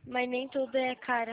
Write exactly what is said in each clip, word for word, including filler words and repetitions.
Mas nem tudo é cara.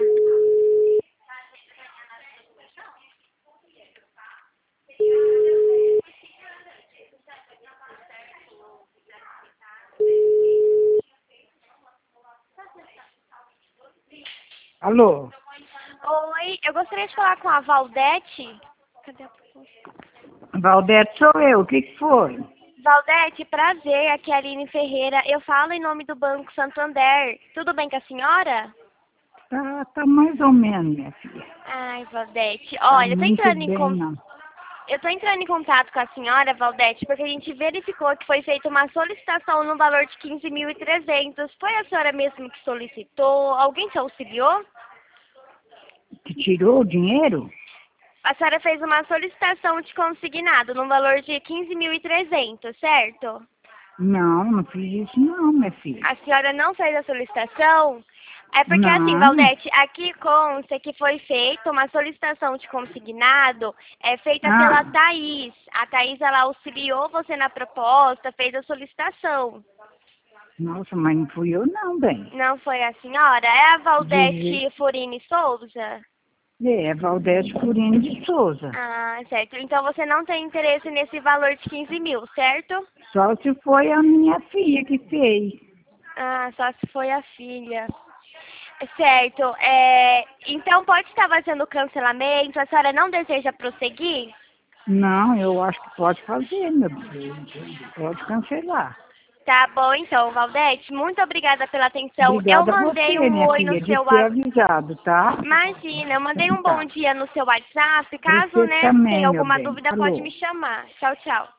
Alô? Oi, eu gostaria de falar com a Valdete. Cadê a proposta? Valdete, sou eu. O que que foi? Valdete, prazer, aqui é a Aline Ferreira. Eu falo em nome do Banco Santander. Tudo bem com a senhora? Tá, tá mais ou menos, minha filha. Ai, Valdete. Tá Olha, eu tô muito entrando em bem, con- não. eu tô entrando em contato com a senhora, Valdete, porque a gente verificou que foi feita uma solicitação no valor de quinze mil e trezentos. Foi a senhora mesmo que solicitou? Alguém te auxiliou? Que tirou o dinheiro? A senhora fez uma solicitação de consignado no valor de quinze mil e trezentos, certo? Não, não fiz isso não, minha filha. A senhora não fez a solicitação? É porque assim, Não. Valdete, aqui consta que foi feita uma solicitação de consignado, é feita pela Ah, Thaís. A Thaís, ela auxiliou você na proposta, fez a solicitação. nossa, mas não fui eu não, bem. Não foi a senhora? É a Dizer, Valdete Furini Souza? é, Valdete Curino de Souza. Ah, certo. Então você não tem interesse nesse valor de quinze mil, certo? Só se foi a minha filha que fez. Ah, só se foi a filha. Certo. É, então pode estar fazendo cancelamento, a senhora não deseja prosseguir? Não, eu acho que pode fazer, meu filho. Pode cancelar. Tá bom então, Valdete. Muito obrigada pela atenção. Eu Obrigada a mandei você, um minha oi no filha, de seu ter wa- avisado, tá? Imagina, eu mandei Então um bom tá. dia no seu WhatsApp. Caso, Você né, tenha também, meu alguma bem. dúvida, pode Falou. me chamar. Tchau, tchau.